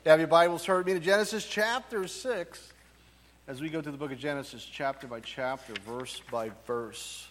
You have your Bibles, turn with me to Genesis chapter 6 as we go through the book of Genesis chapter by chapter, verse by verse.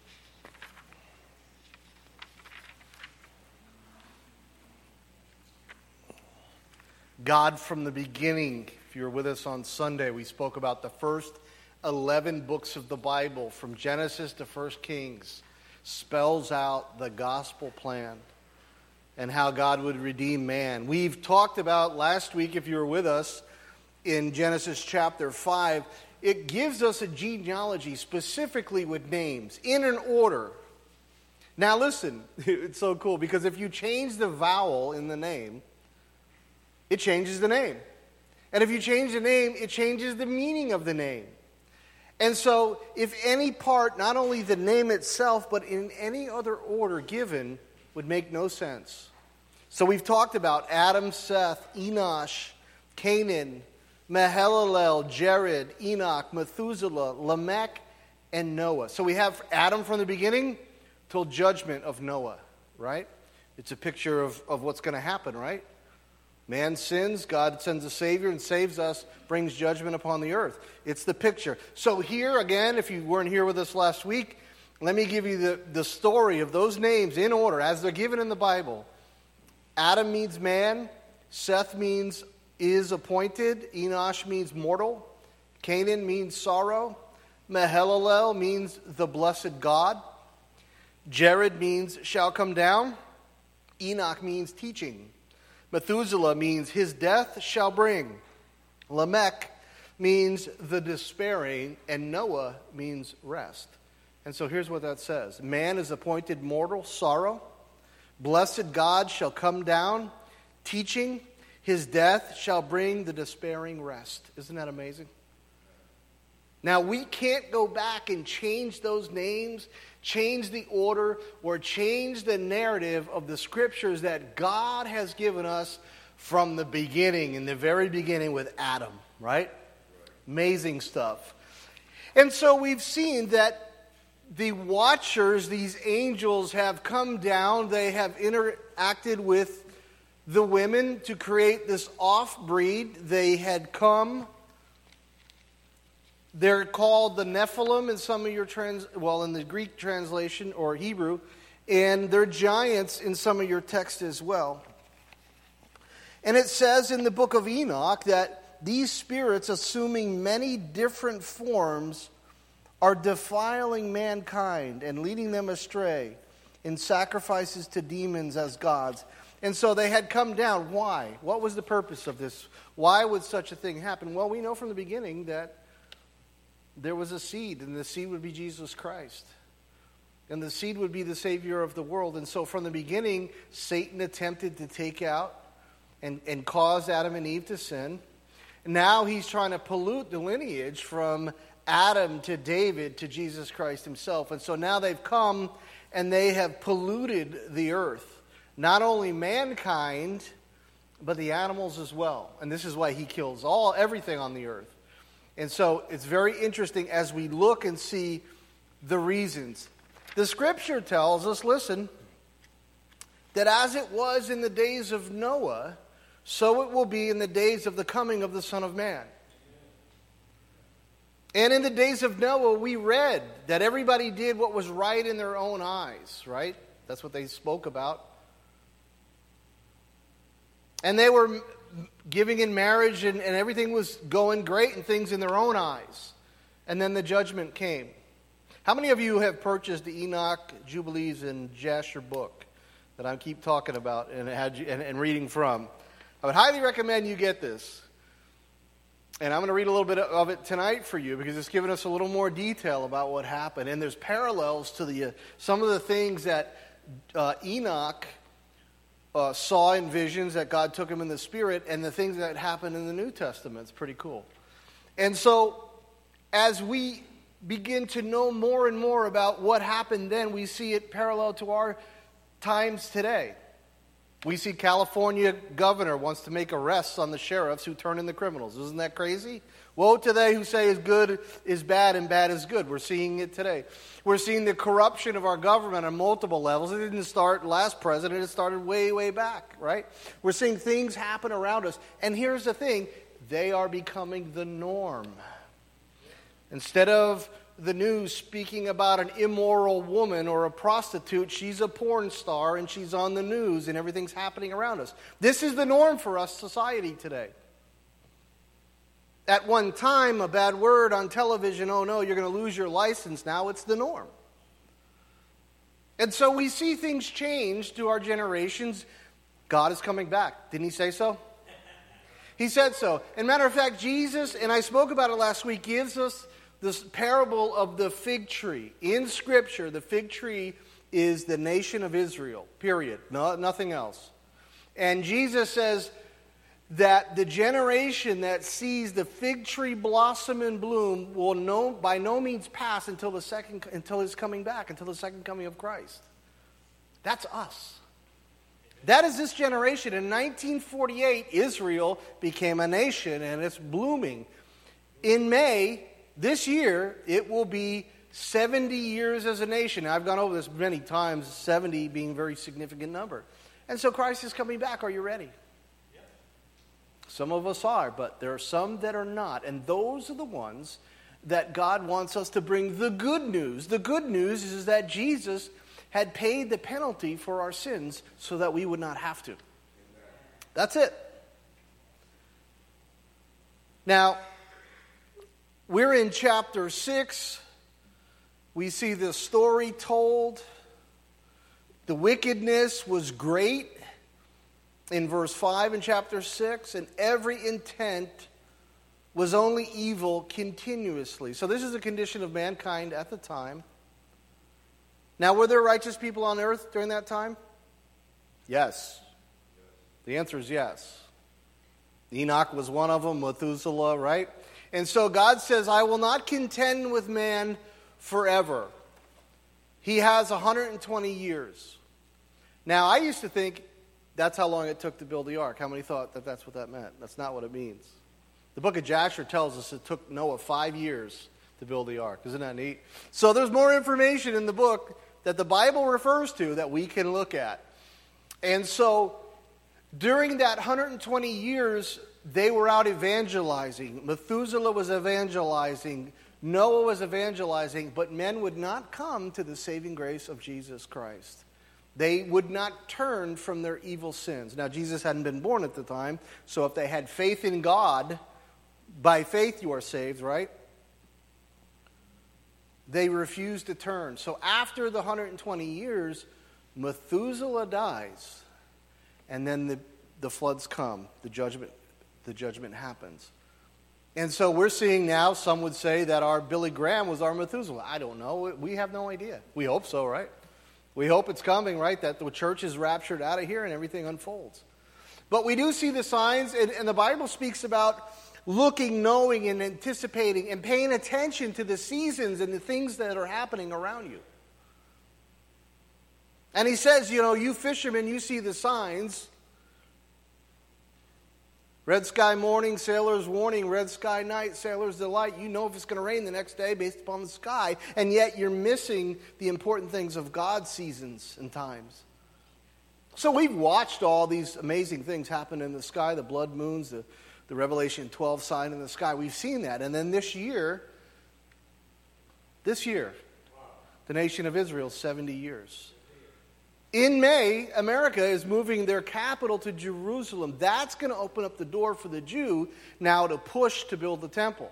God from the beginning. If you were with us on Sunday, we spoke about the first 11 books of the Bible, from Genesis to 1 Kings, spells out the gospel plan and how God would redeem man. We've talked about last week, if you were with us, in Genesis chapter 5, it gives us a genealogy specifically with names in an order. Now listen, it's so cool because if you change the vowel in the name, it changes the name. And if you change the name, it changes the meaning of the name. And so if any part, not only the name itself, but in any other order given, would make no sense. So we've talked about Adam, Seth, Enosh, Canaan, Mahalalel, Jared, Enoch, Methuselah, Lamech, and Noah. So we have Adam from the beginning till judgment of Noah, right? It's a picture of what's going to happen, right? Man sins, God sends a Savior and saves us, brings judgment upon the earth. It's the picture. So here again, if you weren't here with us last week, let me give you the story of those names in order as they're given in the Bible. Adam means man, Seth means is appointed, Enosh means mortal, Canaan means sorrow, Mahalalel means the blessed God, Jared means shall come down, Enoch means teaching, Methuselah means his death shall bring, Lamech means the despairing, and Noah means rest. And so here's what that says. Man is appointed mortal, sorrow. Blessed God shall come down, teaching. His death shall bring the despairing rest. Isn't that amazing? Now, we can't go back and change those names, change the order, or change the narrative of the scriptures that God has given us from the beginning, in the very beginning with Adam, right? Amazing stuff. And so we've seen that the watchers, these angels, have come down. They have interacted with the women to create this off-breed. They had come. They're called the Nephilim in some of your in the Greek translation or Hebrew, and they're giants in some of your text as well. And it says in the book of Enoch that these spirits, assuming many different forms, are defiling mankind and leading them astray in sacrifices to demons as gods. And so they had come down. Why? What was the purpose of this? Why would such a thing happen? Well, we know from the beginning that there was a seed, and the seed would be Jesus Christ. And the seed would be the Savior of the world. And so from the beginning, Satan attempted to take out and cause Adam and Eve to sin. Now he's trying to pollute the lineage from Adam to David to Jesus Christ himself. And so now they've come and they have polluted the earth. Not only mankind, but the animals as well. And this is why he kills everything on the earth. And so it's very interesting as we look and see the reasons. The scripture tells us, listen, that as it was in the days of Noah, so it will be in the days of the coming of the Son of Man. And in the days of Noah, we read that everybody did what was right in their own eyes, right? That's what they spoke about. And they were giving in marriage and everything was going great and things in their own eyes. And then the judgment came. How many of you have purchased the Enoch, Jubilees, and Jasher book that I keep talking about and reading from? I would highly recommend you get this. And I'm going to read a little bit of it tonight for you because it's giving us a little more detail about what happened. And there's parallels to some of the things that Enoch saw in visions that God took him in the Spirit and the things that happened in the New Testament. It's pretty cool. And so as we begin to know more and more about what happened then, we see it parallel to our times today. We see California governor wants to make arrests on the sheriffs who turn in the criminals. Isn't that crazy? Woe to they who say is good is bad and bad is good. We're seeing it today. We're seeing the corruption of our government on multiple levels. It didn't start last president. It started way, way back, right? We're seeing things happen around us. And here's the thing. They are becoming the norm. Instead of the news speaking about an immoral woman or a prostitute, she's a porn star and she's on the news and everything's happening around us. This is the norm for us society today. At one time, a bad word on television, oh no, you're going to lose your license. Now it's the norm. And so we see things change to our generations. God is coming back. Didn't he say so? He said so. And matter of fact, Jesus, and I spoke about it last week, gives us this parable of the fig tree. In Scripture, the fig tree is the nation of Israel, period. No, nothing else. And Jesus says that the generation that sees the fig tree blossom and bloom will by no means pass until his coming back, until the second coming of Christ. That's us. That is this generation. In 1948, Israel became a nation and it's blooming. In May this year, it will be 70 years as a nation. Now, I've gone over this many times, 70 being a very significant number. And so Christ is coming back. Are you ready? Yep. Some of us are, but there are some that are not. And those are the ones that God wants us to bring the good news. The good news is that Jesus had paid the penalty for our sins so that we would not have to. Amen. That's it. Now, we're in chapter 6. We see the story told. The wickedness was great in verse 5 in chapter 6, and every intent was only evil continuously. So this is the condition of mankind at the time. Now, were there righteous people on earth during that time? Yes. The answer is yes. Enoch was one of them, Methuselah, right? And so God says, I will not contend with man forever. He has 120 years. Now, I used to think that's how long it took to build the ark. How many thought that that's what that meant? That's not what it means. The book of Jasher tells us it took Noah 5 years to build the ark. Isn't that neat? So there's more information in the book that the Bible refers to that we can look at. And so during that 120 years, they were out evangelizing. Methuselah was evangelizing. Noah was evangelizing. But men would not come to the saving grace of Jesus Christ. They would not turn from their evil sins. Now, Jesus hadn't been born at the time. So if they had faith in God, by faith you are saved, right? They refused to turn. So after the 120 years, Methuselah dies. And then the floods come. The judgment happens. And so we're seeing now, some would say that our Billy Graham was our Methuselah. I don't know. We have no idea. We hope so, right? We hope it's coming, right? That the church is raptured out of here and everything unfolds. But we do see the signs, and the Bible speaks about looking, knowing, and anticipating, and paying attention to the seasons and the things that are happening around you. And he says, you fishermen, you see the signs. Red sky morning, sailor's warning. Red sky night, sailor's delight. You know if it's going to rain the next day based upon the sky. And yet you're missing the important things of God's seasons and times. So we've watched all these amazing things happen in the sky. The blood moons, the Revelation 12 sign in the sky. We've seen that. And then this year, the nation of Israel, 70 years. In May, America is moving their capital to Jerusalem. That's going to open up the door for the Jew now to push to build the temple.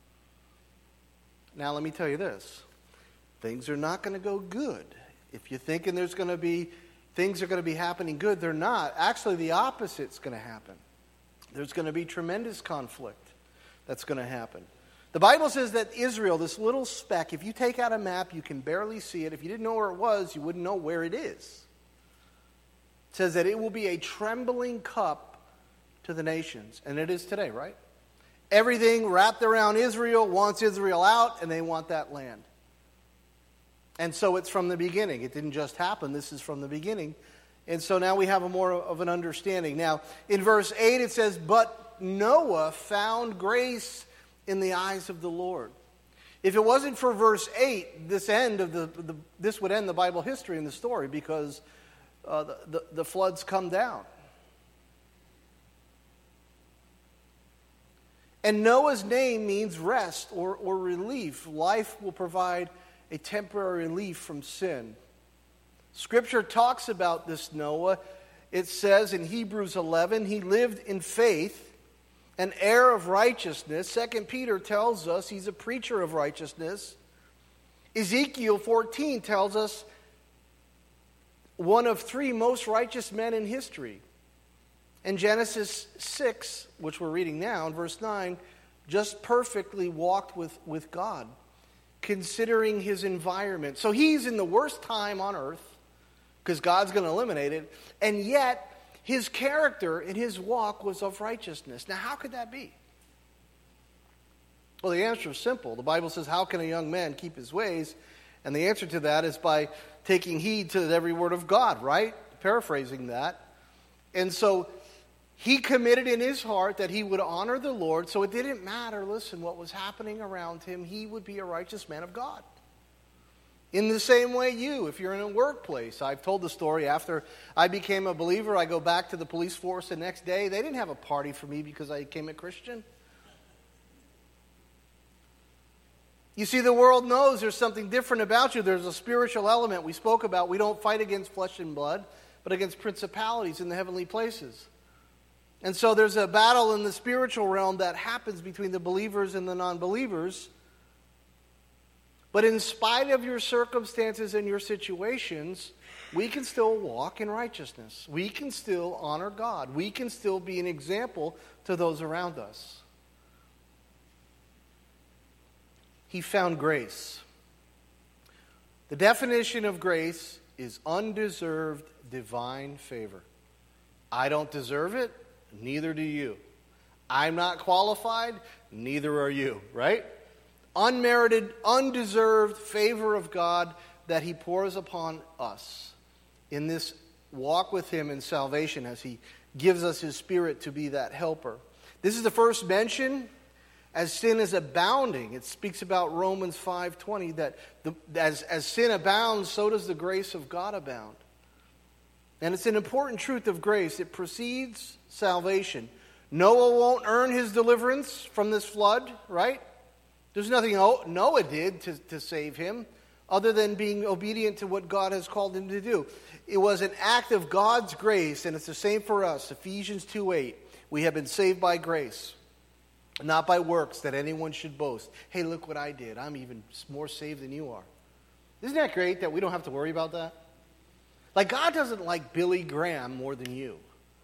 Now, let me tell you this. Things are not going to go good. If you're thinking things are going to be happening good, they're not. Actually, the opposite's going to happen. There's going to be tremendous conflict that's going to happen. The Bible says that Israel, this little speck, if you take out a map, you can barely see it. If you didn't know where it was, you wouldn't know where it is. It says that it will be a trembling cup to the nations. And it is today, right? Everything wrapped around Israel wants Israel out, and they want that land. And so it's from the beginning. It didn't just happen. This is from the beginning. And so now we have a more of an understanding. Now, in verse 8 it says, "But Noah found grace in the eyes of the Lord." If it wasn't for verse 8, this would end the Bible history in the story, because the floods come down. And Noah's name means rest or relief. Life will provide a temporary relief from sin. Scripture talks about this Noah. It says in Hebrews 11, he lived in faith, an heir of righteousness. 2 Peter tells us he's a preacher of righteousness. Ezekiel 14 tells us one of 3 most righteous men in history. And Genesis 6, which we're reading now, in verse 9, just perfectly walked with God, considering his environment. So he's in the worst time on earth, because God's going to eliminate it, and yet his character and his walk was of righteousness. Now, how could that be? Well, the answer is simple. The Bible says, "How can a young man keep his ways?" And the answer to that is by taking heed to every word of God, right? Paraphrasing that. And so he committed in his heart that he would honor the Lord, so it didn't matter, listen, what was happening around him. He would be a righteous man of God. In the same way if you're in a workplace. I've told the story. After I became a believer, I go back to the police force the next day. They didn't have a party for me because I became a Christian. You see, the world knows there's something different about you. There's a spiritual element we spoke about. We don't fight against flesh and blood, but against principalities in the heavenly places. And so there's a battle in the spiritual realm that happens between the believers and the non-believers. But in spite of your circumstances and your situations, we can still walk in righteousness. We can still honor God. We can still be an example to those around us. He found grace. The definition of grace is undeserved divine favor. I don't deserve it, neither do you. I'm not qualified, neither are you, right? Unmerited, undeserved favor of God that he pours upon us in this walk with him in salvation as he gives us his Spirit to be that helper. This is the first mention as sin is abounding. It speaks about Romans 5:20 that as sin abounds, so does the grace of God abound. And it's an important truth of grace. It precedes salvation. Noah won't earn his deliverance from this flood, right? There's nothing Noah did to save him other than being obedient to what God has called him to do. It was an act of God's grace, and it's the same for us. Ephesians 2:8. We have been saved by grace, not by works that anyone should boast. Hey, look what I did. I'm even more saved than you are. Isn't that great that we don't have to worry about that? Like, God doesn't like Billy Graham more than you.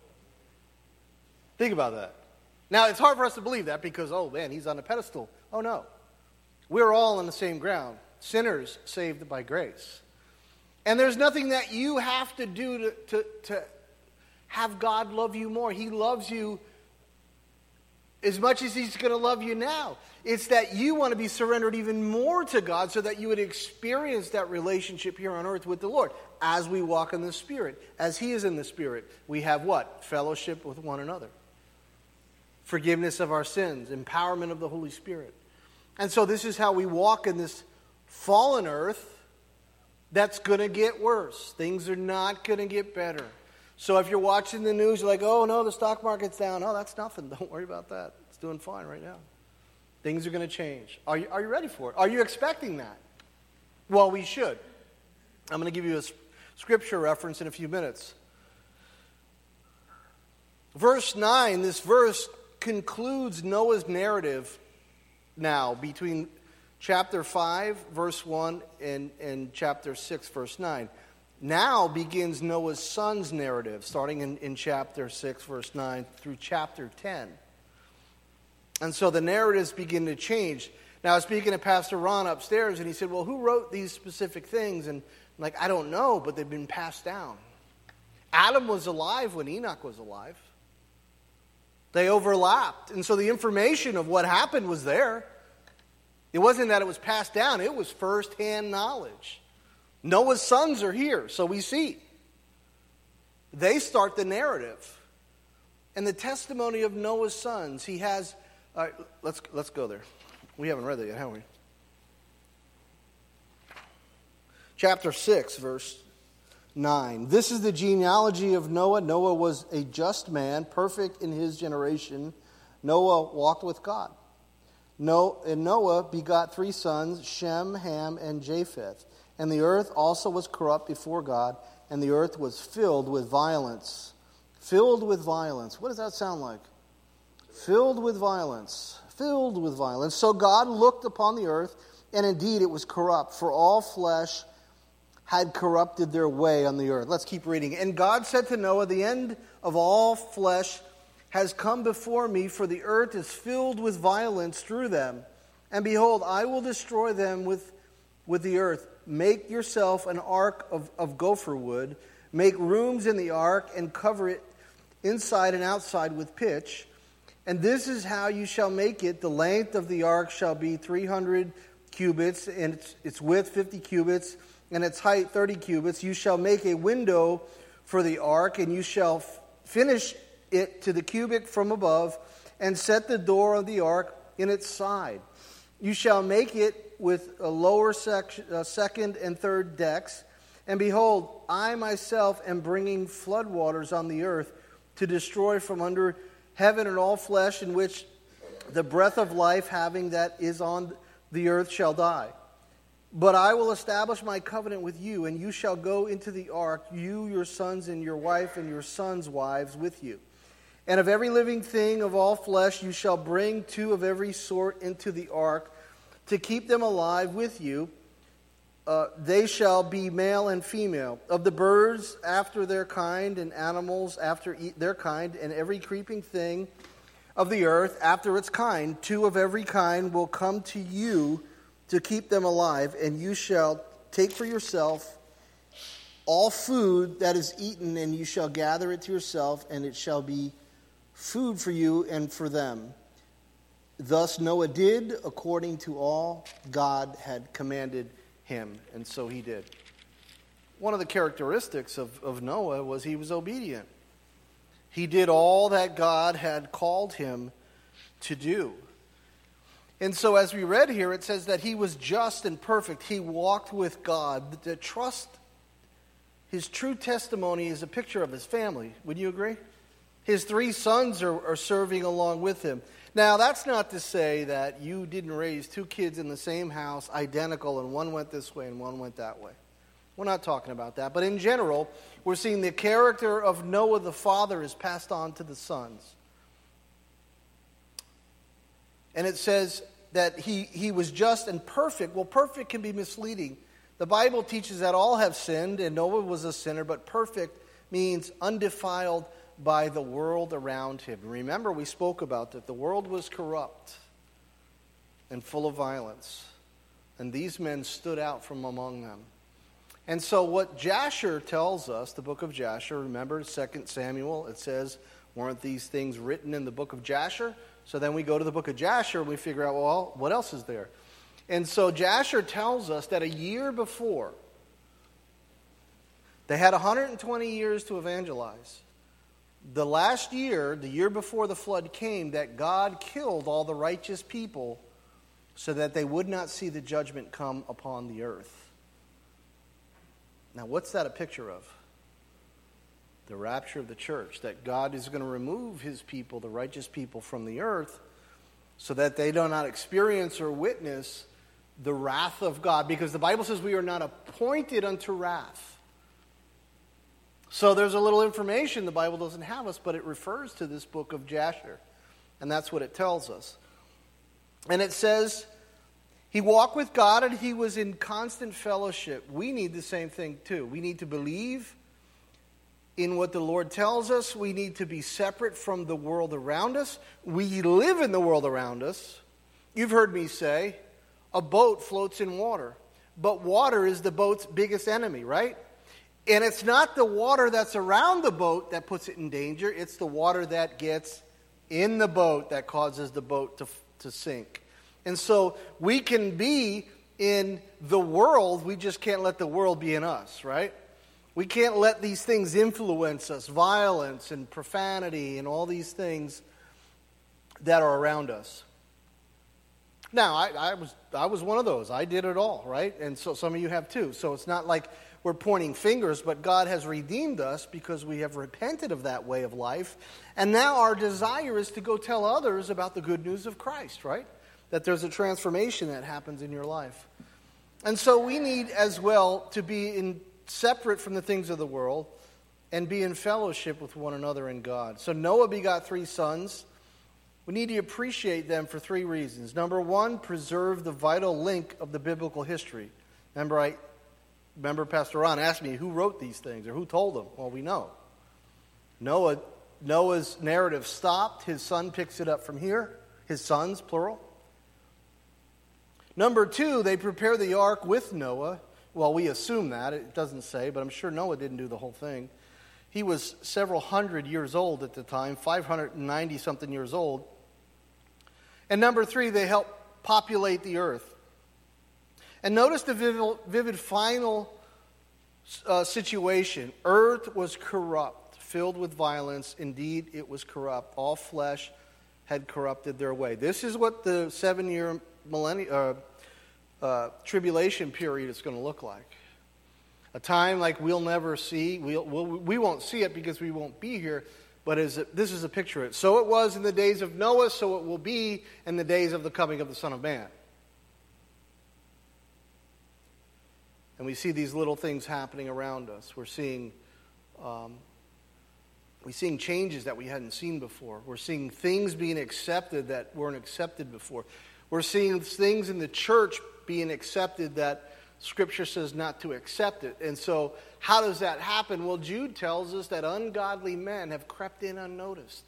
Think about that. Now, it's hard for us to believe that because, oh man, he's on a pedestal. Oh no. We're all on the same ground. Sinners saved by grace. And there's nothing that you have to do to have God love you more. He loves you as much as he's going to love you now. It's that you want to be surrendered even more to God so that you would experience that relationship here on earth with the Lord. As we walk in the Spirit, as he is in the Spirit, we have what? Fellowship with one another. Forgiveness of our sins, empowerment of the Holy Spirit. And so this is how we walk in this fallen earth that's going to get worse. Things are not going to get better. So if you're watching the news, you're like, oh no, the stock market's down. Oh, that's nothing. Don't worry about that. It's doing fine right now. Things are going to change. Are you ready for it? Are you expecting that? Well, we should. I'm going to give you a scripture reference in a few minutes. Verse 9, this verse concludes Noah's narrative now between chapter 5, verse 1, and chapter 6, verse 9. Now begins Noah's son's narrative, starting in chapter 6, verse 9, through chapter 10. And so the narratives begin to change. Now, I was speaking to Pastor Ron upstairs, and he said, well, who wrote these specific things? And I'm like, I don't know, but they've been passed down. Adam was alive when Enoch was alive. They overlapped. And so the information of what happened was there. It wasn't that it was passed down. It was first-hand knowledge. Noah's sons are here, so we see. They start the narrative. And the testimony of Noah's sons. He has... All right, let's go there. We haven't read that yet, have we? Chapter 6, verse 9. This is the genealogy of Noah. Noah was a just man, perfect in his generation. Noah walked with God. And Noah begot 3 sons, Shem, Ham, and Japheth. And the earth also was corrupt before God, and the earth was filled with violence. Filled with violence. What does that sound like? Filled with violence. Filled with violence. So God looked upon the earth, and indeed it was corrupt, for all flesh had corrupted their way on the earth. Let's keep reading. And God said to Noah, the end of all flesh has come before me, for the earth is filled with violence through them. And behold, I will destroy them with the earth. Make yourself an ark of gopher wood. Make rooms in the ark and cover it inside and outside with pitch. And this is how you shall make it. The length of the ark shall be 300 cubits, and its width 50 cubits, and its height 30 cubits. You shall make a window for the ark, and you shall finish it to the cubit from above, and set the door of the ark in its side. You shall make it with a lower second and third decks. And behold, I myself am bringing floodwaters on the earth to destroy from under heaven and all flesh in which the breath of life having that is on the earth shall die. But I will establish my covenant with you, and you shall go into the ark, you, your sons, and your wife, and your sons' wives with you. And of every living thing of all flesh you shall bring 2 of every sort into the ark, to keep them alive with you. They shall be male and female. Of the birds after their kind, and animals after their kind, and every creeping thing of the earth after its kind, 2 of every kind will come to you to keep them alive. And you shall take for yourself all food that is eaten, and you shall gather it to yourself, and it shall be food for you and for them. Thus Noah did according to all God had commanded him, and so he did. One of the characteristics of Noah was he was obedient. He did all that God had called him to do. And so as we read here, it says that he was just and perfect. He walked with God. The trust, his true testimony is a picture of his family. Would you agree? His 3 sons are serving along with him. Now, that's not to say that you didn't raise 2 kids in the same house, identical, and one went this way and one went that way. We're not talking about that. But in general, we're seeing the character of Noah the father is passed on to the sons. And it says that he was just and perfect. Well, perfect can be misleading. The Bible teaches that all have sinned, and Noah was a sinner, but perfect means undefiled by the world around him. Remember, we spoke about that. The world was corrupt and full of violence, and these men stood out from among them. And so what Jasher tells us, the book of Jasher, remember 2 Samuel, it says, weren't these things written in the book of Jasher? So then we go to the book of Jasher and we figure out, well, what else is there? And so Jasher tells us that a year before, they had 120 years to evangelize. The last year, the year before the flood came, that God killed all the righteous people so that they would not see the judgment come upon the earth. Now, what's that a picture of? The rapture of the church, that God is going to remove his people, the righteous people, from the earth so that they do not experience or witness the wrath of God, because the Bible says we are not appointed unto wrath. So there's a little information the Bible doesn't have us, but it refers to this book of Jasher. And that's what it tells us. And it says, he walked with God and he was in constant fellowship. We need the same thing too. We need to believe in what the Lord tells us. We need to be separate from the world around us. We live in the world around us. You've heard me say, a boat floats in water. But water is the boat's biggest enemy, right? And it's not the water that's around the boat that puts it in danger. It's the water that gets in the boat that causes the boat to sink. And so we can be in the world. We just can't let the world be in us, right? We can't let these things influence us, violence and profanity and all these things that are around us. Now, I was one of those. I did it all, right? And so some of you have too. So it's not like we're pointing fingers, but God has redeemed us because we have repented of that way of life. And now our desire is to go tell others about the good news of Christ, right? That there's a transformation that happens in your life. And so we need as well to be separate from the things of the world and be in fellowship with one another in God. So Noah begot 3 sons. We need to appreciate them for 3 reasons. Number 1, preserve the vital link of the biblical history. Remember Pastor Ron asked me who wrote these things or who told them. Well, we know. Noah's narrative stopped. His son picks it up from here. His sons, plural. Number 2, they prepare the ark with Noah. Well, we assume that. It doesn't say, but I'm sure Noah didn't do the whole thing. He was several hundred years old at the time, 590-something years old. And number 3, they help populate the earth. And notice the vivid final situation. Earth was corrupt, filled with violence. Indeed, it was corrupt. All flesh had corrupted their way. This is what the 7-year tribulation period is going to look like. A time like we'll never see. We won't see it because we won't be here. But this is a picture of it. So it was in the days of Noah, so it will be in the days of the coming of the Son of Man. And we see these little things happening around us. We're seeing changes that we hadn't seen before. We're seeing things being accepted that weren't accepted before. We're seeing things in the church being accepted that Scripture says not to accept it. And so how does that happen? Well, Jude tells us that ungodly men have crept in unnoticed.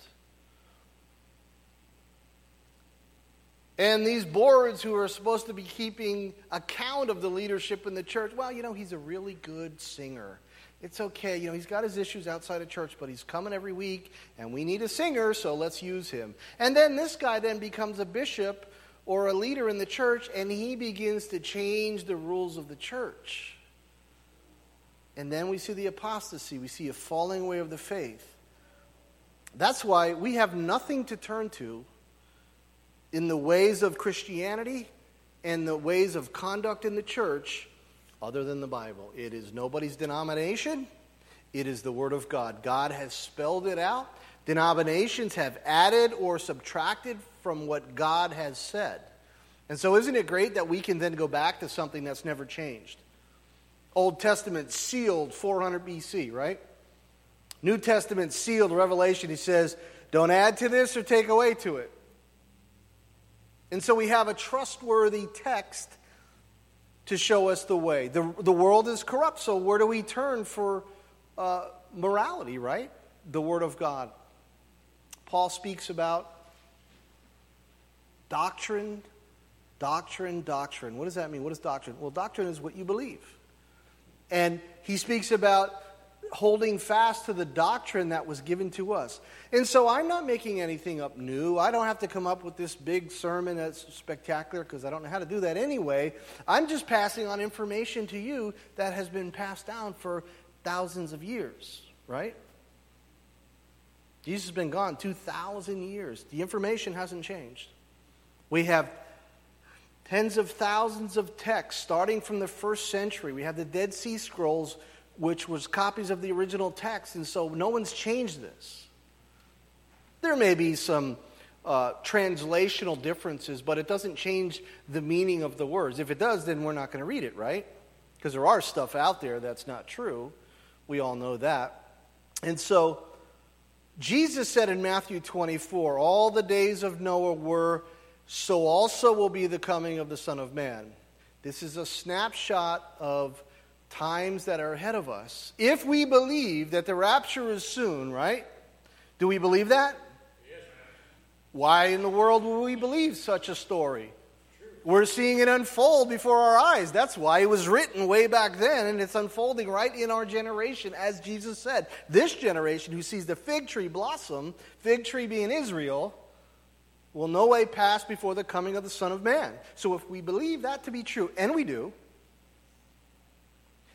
And these boards who are supposed to be keeping account of the leadership in the church, well, he's a really good singer. It's okay. He's got his issues outside of church, but he's coming every week, and we need a singer, so let's use him. And then this guy then becomes a bishop or a leader in the church, and he begins to change the rules of the church. And then we see the apostasy. We see a falling away of the faith. That's why we have nothing to turn to in the ways of Christianity and the ways of conduct in the church other than the Bible. It is nobody's denomination. It is the Word of God. God has spelled it out. Denominations have added or subtracted from what God has said. And so isn't it great that we can then go back to something that's never changed? Old Testament sealed 400 BC, right? New Testament sealed Revelation. He says, don't add to this or take away to it. And so we have a trustworthy text to show us the way. The world is corrupt, so where do we turn for morality, right? The Word of God. Paul speaks about doctrine. What does that mean? What is doctrine? Well, doctrine is what you believe. And he speaks about holding fast to the doctrine that was given to us. And so I'm not making anything up new. I don't have to come up with this big sermon that's spectacular because I don't know how to do that anyway. I'm just passing on information to you that has been passed down for thousands of years, right? Jesus has been gone 2,000 years. The information hasn't changed. We have tens of thousands of texts starting from the 1st century. We have the Dead Sea Scrolls, which was copies of the original text, and so no one's changed this. There may be some translational differences, but it doesn't change the meaning of the words. If it does, then we're not going to read it, right? Because there are stuff out there that's not true. We all know that. And so Jesus said in Matthew 24, all the days of Noah were, so also will be the coming of the Son of Man. This is a snapshot of times that are ahead of us. If we believe that the rapture is soon, right? Do we believe that? Yes, why in the world would we believe such a story? We're seeing it unfold before our eyes. That's why it was written way back then, and it's unfolding right in our generation, as Jesus said. This generation who sees the fig tree blossom, fig tree being Israel, will no way pass before the coming of the Son of Man. So if we believe that to be true, and we do,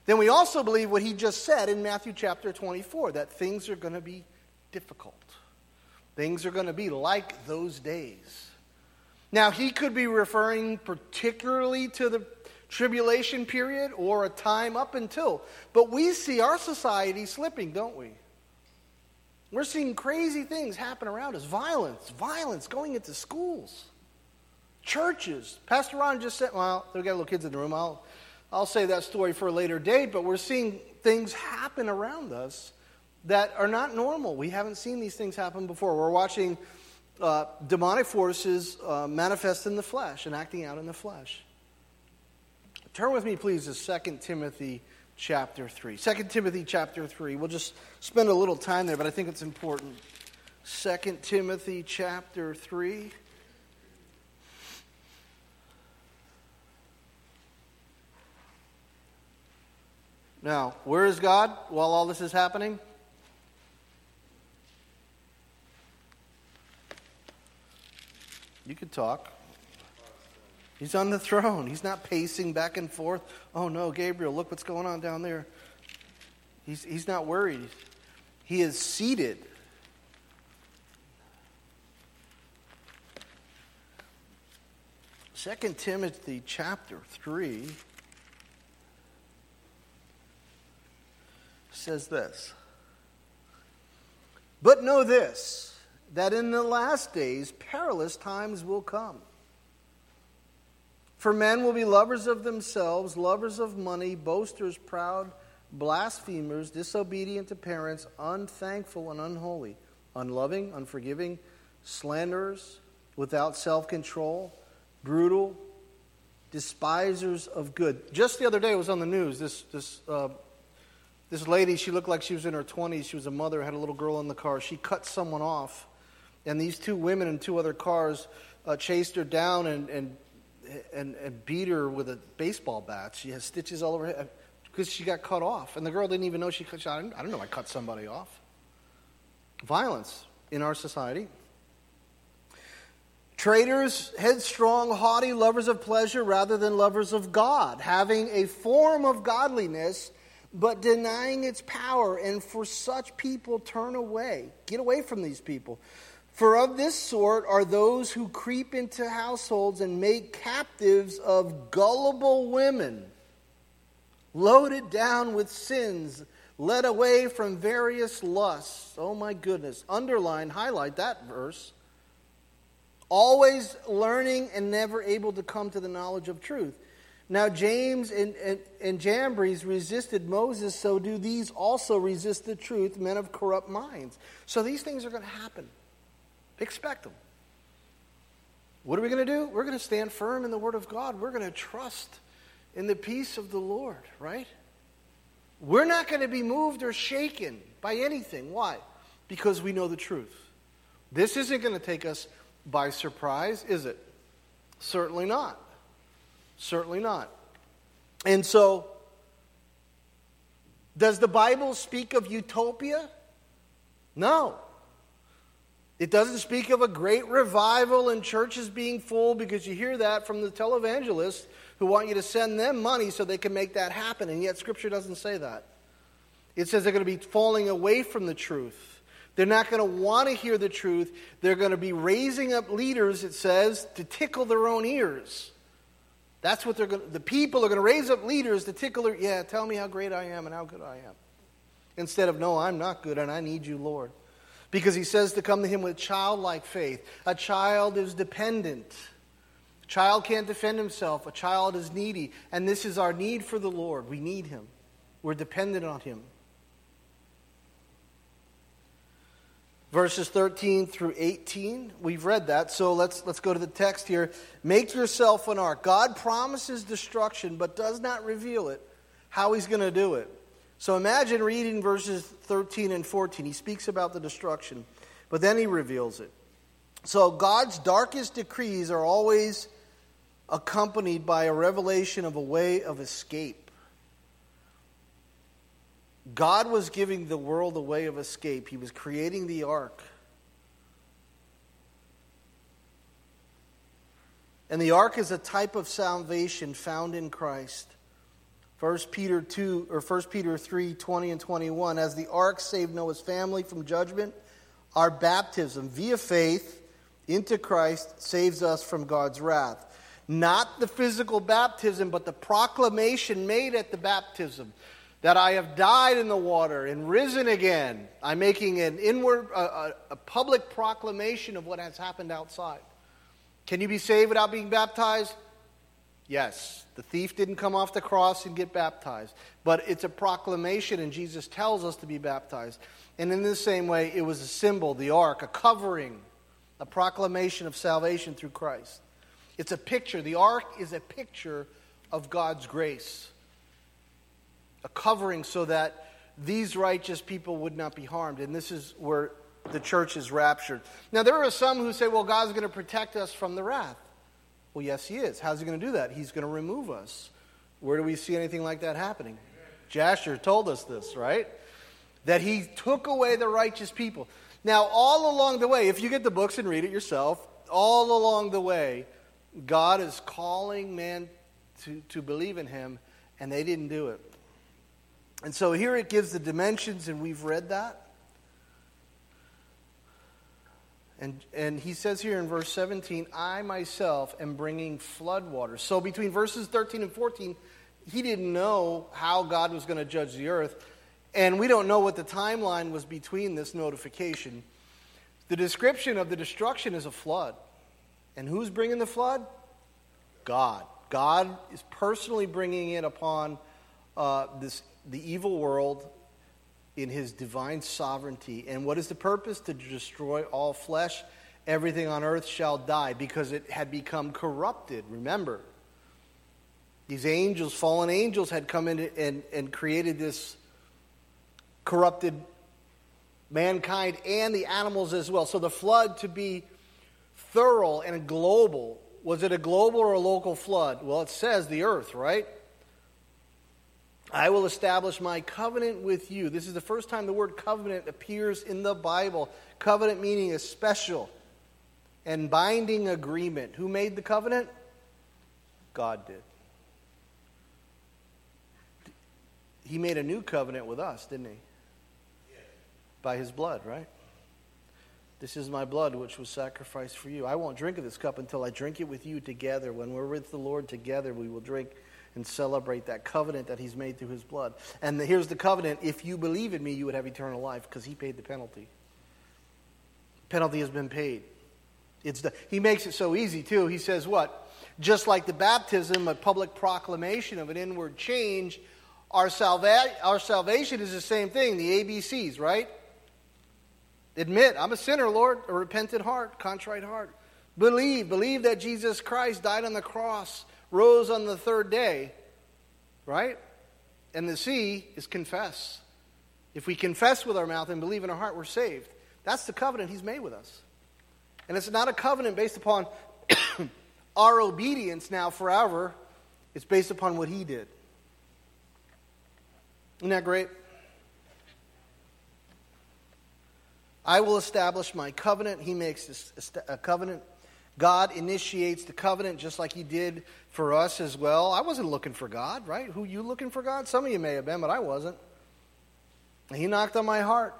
then we also believe what he just said in Matthew chapter 24, that things are going to be difficult. Things are going to be like those days. Now, he could be referring particularly to the tribulation period or a time up until. But we see our society slipping, don't we? We're seeing crazy things happen around us. Violence going into schools, churches. Pastor Ron just said, well, they've got little kids in the room. I'll say that story for a later date, but we're seeing things happen around us that are not normal. We haven't seen these things happen before. We're watching demonic forces manifest in the flesh and acting out in the flesh. Turn with me, please, to 2 Timothy chapter 3. 2 Timothy chapter 3. We'll just spend a little time there, but I think it's important. 2 Timothy chapter 3. Now, where is God while all this is happening? You could talk. He's on the throne. He's not pacing back and forth. Oh no, Gabriel, look what's going on down there. He's not worried. He is seated. Second Timothy chapter 3 says this. But know this, that in the last days perilous times will come. For men will be lovers of themselves, lovers of money, boasters, proud, blasphemers, disobedient to parents, unthankful and unholy, unloving, unforgiving, slanderers, without self-control, brutal, despisers of good. Just the other day it was on the news, this lady, she looked like she was in her 20s. She was a mother, had a little girl in the car. She cut someone off. And these two women in two other cars chased her down and beat her with a baseball bat. She has stitches all over her head because she got cut off. And the girl didn't even know she cut. I don't know I cut somebody off. Violence in our society. Traitors, headstrong, haughty, lovers of pleasure rather than lovers of God, having a form of godliness, but denying its power. And for such people turn away. Get away from these people. For of this sort are those who creep into households and make captives of gullible women, loaded down with sins, led away from various lusts. Oh my goodness. Underline, highlight that verse. Always learning and never able to come to the knowledge of truth. Now James and Jambres resisted Moses, so do these also resist the truth, men of corrupt minds. So these things are going to happen. Expect them. What are we going to do? We're going to stand firm in the Word of God. We're going to trust in the peace of the Lord, right? We're not going to be moved or shaken by anything. Why? Because we know the truth. This isn't going to take us by surprise, is it? Certainly not. Certainly not. And so, does the Bible speak of utopia? No. It doesn't speak of a great revival and churches being full, because you hear that from the televangelists who want you to send them money so they can make that happen. And yet Scripture doesn't say that. It says they're going to be falling away from the truth. They're not going to want to hear the truth. They're going to be raising up leaders, it says, to tickle their own ears. That's what the people are going to raise up leaders to tickle their, yeah, tell me how great I am and how good I am. Instead of, no, I'm not good and I need you, Lord. Because he says to come to him with childlike faith. A child is dependent. A child can't defend himself. A child is needy. And this is our need for the Lord. We need him. We're dependent on him. Verses 13 through 18, we've read that. So let's go to the text here. Make yourself an ark. God promises destruction, but does not reveal it, how he's going to do it. So imagine reading verses 13 and 14. He speaks about the destruction, but then he reveals it. So God's darkest decrees are always accompanied by a revelation of a way of escape. God was giving the world a way of escape. He was creating the ark. And the ark is a type of salvation found in Christ. 1 Peter 3, 20 and 21. As the ark saved Noah's family from judgment, our baptism via faith into Christ saves us from God's wrath. Not the physical baptism, but the proclamation made at the baptism that I have died in the water and risen again. I'm making an inward, a public proclamation of what has happened outside. Can you be saved without being baptized? Yes. The thief didn't come off the cross and get baptized. But it's a proclamation, and Jesus tells us to be baptized. And in the same way, it was a symbol, the ark, a covering, a proclamation of salvation through Christ. It's a picture. The ark is a picture of God's grace. A covering so that these righteous people would not be harmed. And this is where the church is raptured. Now, there are some who say, well, God's going to protect us from the wrath. Well, yes, He is. How's He going to do that? He's going to remove us. Where do we see anything like that happening? Jasher told us this, right? That He took away the righteous people. Now, all along the way, if you get the books and read it yourself, all along the way, God is calling man to believe in Him, and they didn't do it. And so here it gives the dimensions, and we've read that. And he says here in verse 17, I myself am bringing flood waters. So between verses 13 and 14, he didn't know how God was going to judge the earth. And we don't know what the timeline was between this notification. The description of the destruction is a flood. And who's bringing the flood? God. God is personally bringing it upon the evil world in His divine sovereignty. And what is the purpose? To destroy all flesh. Everything on earth shall die because it had become corrupted. Remember, these angels, fallen angels, had come in and created this corrupted mankind and the animals as well. So the flood, to be thorough and global, was it a global or a local flood? Well, it says the earth, right? I will establish my covenant with you. This is the first time the word covenant appears in the Bible. Covenant meaning a special and binding agreement. Who made the covenant? God did. He made a new covenant with us, didn't He? Yes. By His blood, right? This is my blood which was sacrificed for you. I won't drink of this cup until I drink it with you together. When we're with the Lord together, we will drink and celebrate that covenant that He's made through His blood. And here's the covenant. If you believe in me, you would have eternal life because He paid the penalty. Penalty has been paid. He makes it so easy too. He says what? Just like the baptism, a public proclamation of an inward change, our salvation is the same thing. The ABCs, right? Admit, I'm a sinner, Lord. A repentant heart, contrite heart. Believe that Jesus Christ died on the cross, rose on the third day, right? And the C is confess. If we confess with our mouth and believe in our heart, we're saved. That's the covenant He's made with us. And it's not a covenant based upon our obedience now forever. It's based upon what He did. Isn't that great? I will establish my covenant. He makes this a covenant. God initiates the covenant just like He did for us as well. I wasn't looking for God, right? Who, you looking for God? Some of you may have been, but I wasn't. And He knocked on my heart.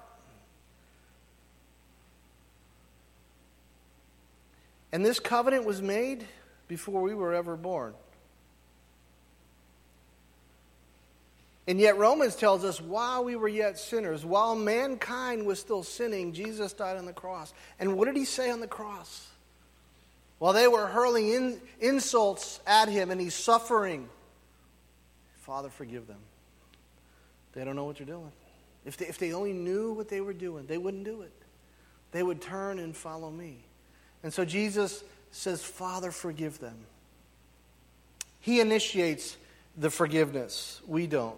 And this covenant was made before we were ever born. And yet Romans tells us while we were yet sinners, while mankind was still sinning, Jesus died on the cross. And what did He say on the cross? While they were hurling insults at Him and He's suffering, Father, forgive them. They don't know what they're doing. If they only knew what they were doing, they wouldn't do it. They would turn and follow me. And so Jesus says, Father, forgive them. He initiates the forgiveness. We don't.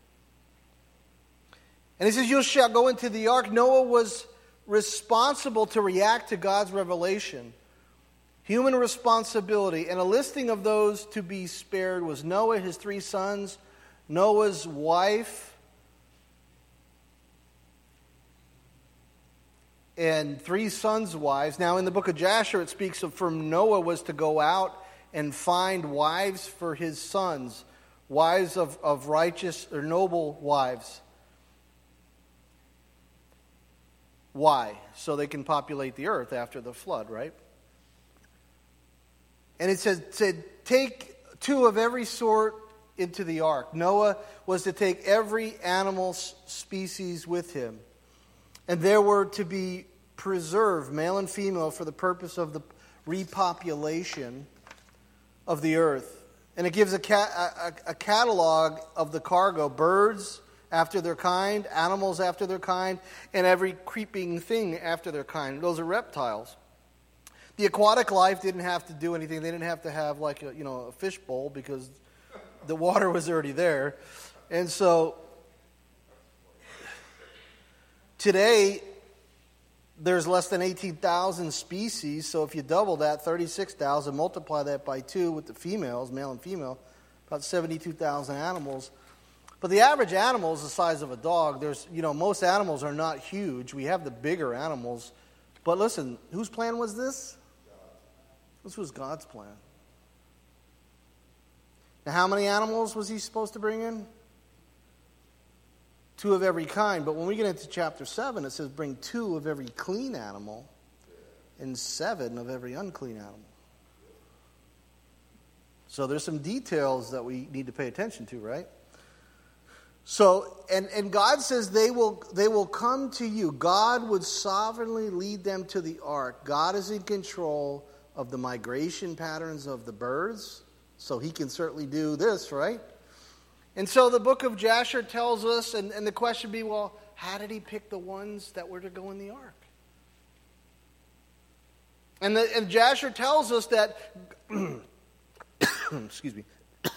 And He says, you shall go into the ark. Noah was responsible to react to God's revelation. Human responsibility. And a listing of those to be spared was Noah, his 3 sons, Noah's wife, and 3 sons' wives. Now in the book of Jasher it speaks of from Noah was to go out and find wives for his sons. wives of righteous or noble wives. Why? So they can populate the earth after the flood, right? And it said, take 2 of every sort into the ark. Noah was to take every animal species with him. And there were to be preserved, male and female, for the purpose of the repopulation of the earth. And it gives a catalog of the cargo: birds after their kind, animals after their kind, and every creeping thing after their kind. Those are reptiles. The aquatic life didn't have to do anything. They didn't have to have like a fish bowl because the water was already there. And so today there's less than 18,000 species. So if you double that, 36,000, multiply that by 2 with the females, male and female, about 72,000 animals. But the average animal is the size of a dog. There's, most animals are not huge. We have the bigger animals. But listen, whose plan was this? This was God's plan. Now, how many animals was he supposed to bring in? 2 of every kind. But when we get into chapter 7, it says bring 2 of every clean animal and 7 of every unclean animal. So there's some details that we need to pay attention to, right? So, and God says they will come to you. God would sovereignly lead them to the ark. God is in control of the migration patterns of the birds. So he can certainly do this, right? And so the book of Jasher tells us, and the question would be, well, how did he pick the ones that were to go in the ark? And Jasher tells us that, excuse me,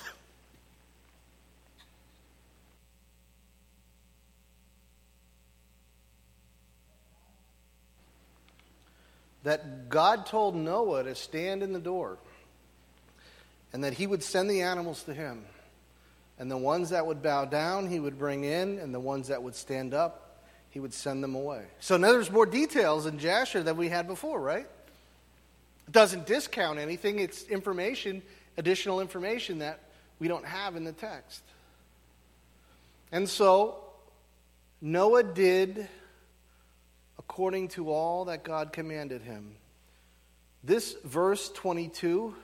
that God told Noah to stand in the door and that he would send the animals to him. And the ones that would bow down, he would bring in, and the ones that would stand up, he would send them away. So now there's more details in Jasher than we had before, right? It doesn't discount anything. It's information, additional information that we don't have in the text. And so Noah did according to all that God commanded him. This verse 22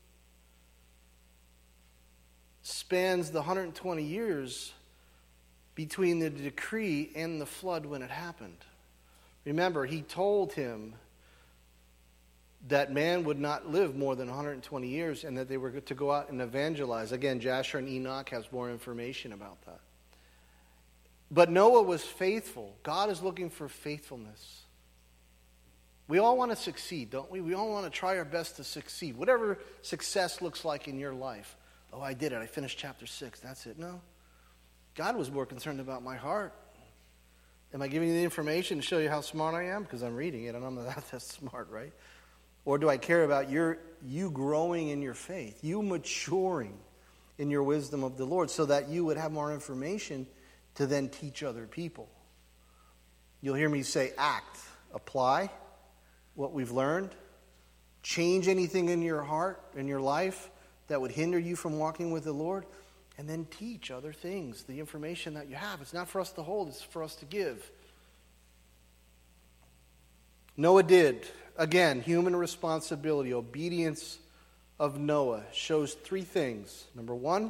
spans the 120 years between the decree and the flood when it happened. Remember, he told him that man would not live more than 120 years and that they were to go out and evangelize. Again, Jasher and Enoch has more information about that. But Noah was faithful. God is looking for faithfulness. We all want to succeed, don't we? We all want to try our best to succeed. Whatever success looks like in your life. Oh, I did it. I finished chapter 6. That's it. No. God was more concerned about my heart. Am I giving you the information to show you how smart I am? Because I'm reading it and I'm not that smart, right? Or do I care about you growing in your faith, you maturing in your wisdom of the Lord so that you would have more information to then teach other people? You'll hear me say act, apply what we've learned, change anything in your heart, in your life that would hinder you from walking with the Lord, and then teach other things, the information that you have. It's not for us to hold, it's for us to give. Noah did. Again, human responsibility, obedience of Noah shows 3 things. Number 1,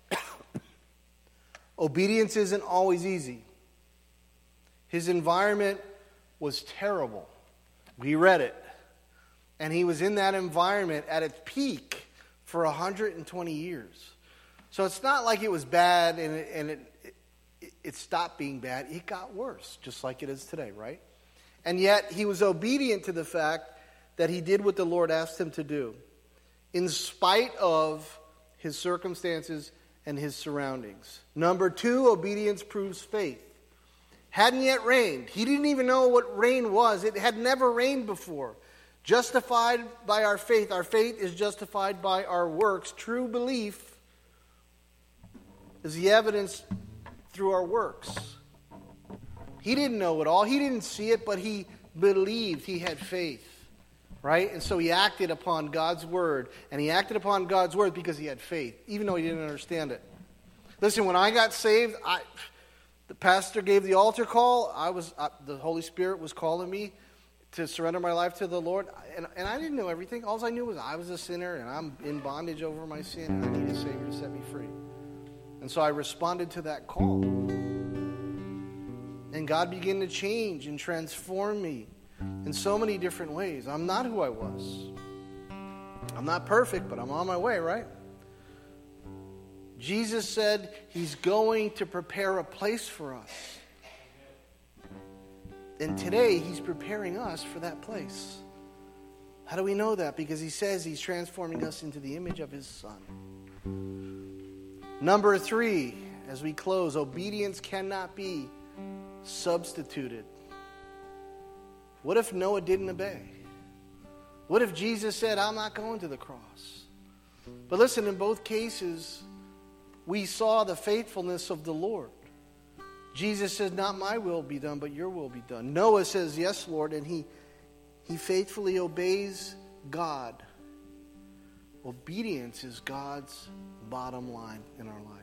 obedience isn't always easy. His environment was terrible. We read it. And he was in that environment at its peak for 120 years. So it's not like it was bad and it stopped being bad. It got worse, just like it is today, right? And yet he was obedient to the fact that he did what the Lord asked him to do, in spite of his circumstances and his surroundings. Number 2, obedience proves faith. Hadn't yet rained. He didn't even know what rain was. It had never rained before. Justified by our faith. Our faith is justified by our works. True belief is the evidence through our works. He didn't know it all. He didn't see it, but he believed. He had faith. Right? And so he acted upon God's word. And he acted upon God's word because he had faith, even though he didn't understand it. Listen, when I got saved, the pastor gave the altar call. The Holy Spirit was calling me to surrender my life to the Lord. And I didn't know everything. All I knew was I was a sinner and I'm in bondage over my sin and I need a Savior to set me free. And so I responded to that call. And God began to change and transform me in so many different ways. I'm not who I was. I'm not perfect, but I'm on my way, right? Jesus said he's going to prepare a place for us. And today he's preparing us for that place. How do we know that? Because he says he's transforming us into the image of his Son. Number 3, as we close, obedience cannot be substituted. What if Noah didn't obey? What if Jesus said, I'm not going to the cross? But listen, in both cases, we saw the faithfulness of the Lord. Jesus says, not my will be done, but your will be done. Noah says, yes, Lord, and he faithfully obeys God. Obedience is God's bottom line in our life.